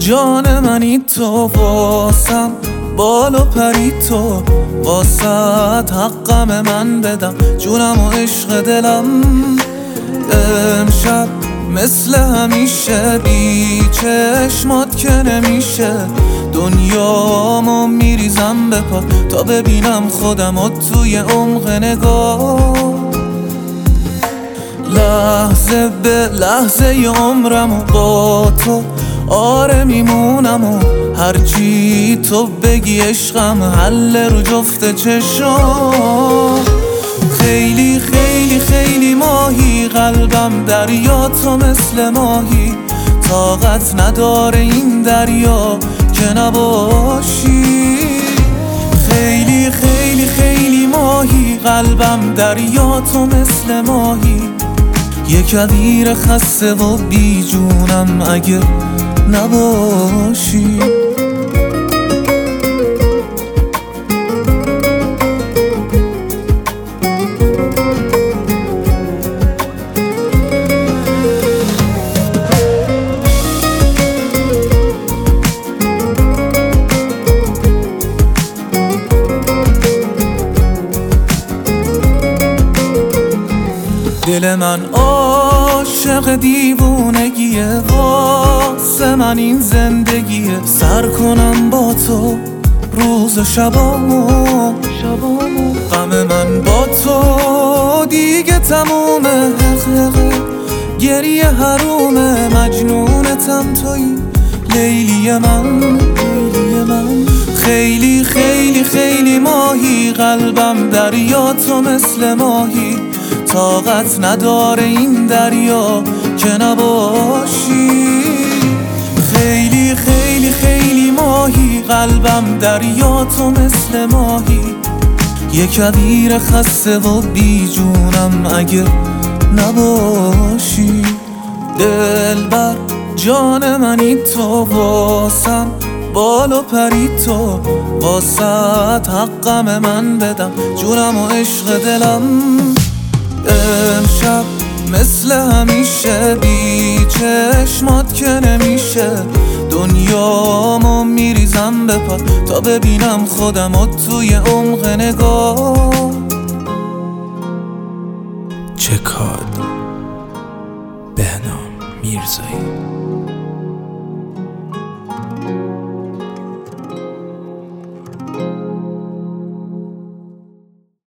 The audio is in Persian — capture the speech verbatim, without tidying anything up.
جان منی تو، واسم بال و پری تو، واسط حقم من بدم جونم و عشق دلم. امشب مثل همیشه بی چشمات که نمیشه، دنیامو میریزم به پات تا ببینم خودمو توی عمق نگاه. لحظه به لحظه ی عمرمو با تو آره میمونم و هرچی تو بگی عشقم حل رو جفت چشم. خیلی خیلی خیلی ماهی قلبم دریا، تو مثل ماهی طاقت نداره این دریا که نباشی. خیلی خیلی خیلی ماهی قلبم دریا، تو مثل ماهی یک کویر خسته و بی جونم اگه نباشی. دل من عاشق دیوونگیه، واسه من این زندگیه. سر کنم با تو روز و شبامو، غم من با تو دیگه تمومه. حقیقه گریه حرومه، مجنونتم توی لیلی من، لیلی من. خیلی خیلی خیلی ماهی قلبم دریا، تو مثل ماهی طاقت نداره این دریا که نباشی. خیلی خیلی خیلی ماهی قلبم دریا، تو مثل ماهی یک کویر خسته و بی جونم اگه نباشی. دلبر جان منی تو، واسم بال و پری تو، واسط حقم من بدم جونم و عشق دلم. امشب مثل همیشه بی چشمات که نمیشه، دنیامو میریزم به پات تا ببینم خودمو توی عمق نگاه. چکاد بهنام میرزایی.